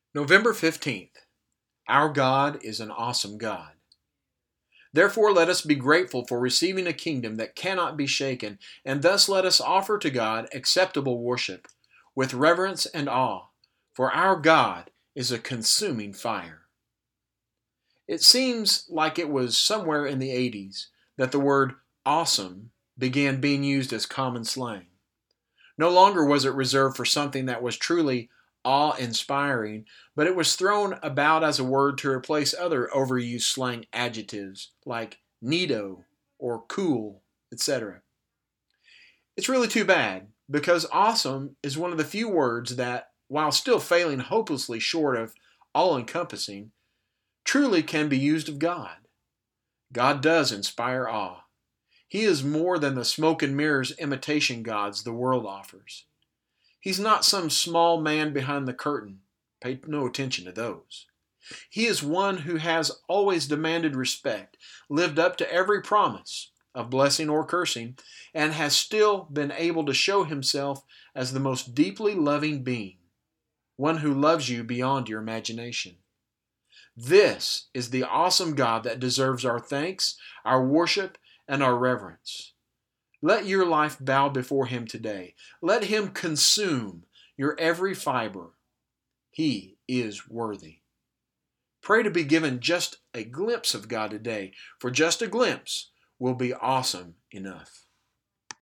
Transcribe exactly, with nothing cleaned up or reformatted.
November fifteenth. Our God is an awesome God. Therefore, let us be grateful for receiving a kingdom that cannot be shaken, and thus let us offer to God acceptable worship with reverence and awe, for our God is a consuming fire. It seems like it was somewhere in the eighties that the word awesome began being used as common slang. No longer was it reserved for something that was truly awe-inspiring, but it was thrown about as a word to replace other overused slang adjectives like neato or cool, et cetera. It's really too bad, because awesome is one of the few words that, while still failing hopelessly short of all-encompassing, truly can be used of God. God does inspire awe. He is more than the smoke and mirrors imitation gods the world offers. He's not some small man behind the curtain. Pay no attention to those. He is one who has always demanded respect, lived up to every promise of blessing or cursing, and has still been able to show himself as the most deeply loving being, one who loves you beyond your imagination. This is the awesome God that deserves our thanks, our worship, and our reverence. Let your life bow before Him today. Let Him consume your every fiber. He is worthy. Pray to be given just a glimpse of God today, for just a glimpse will be awesome enough.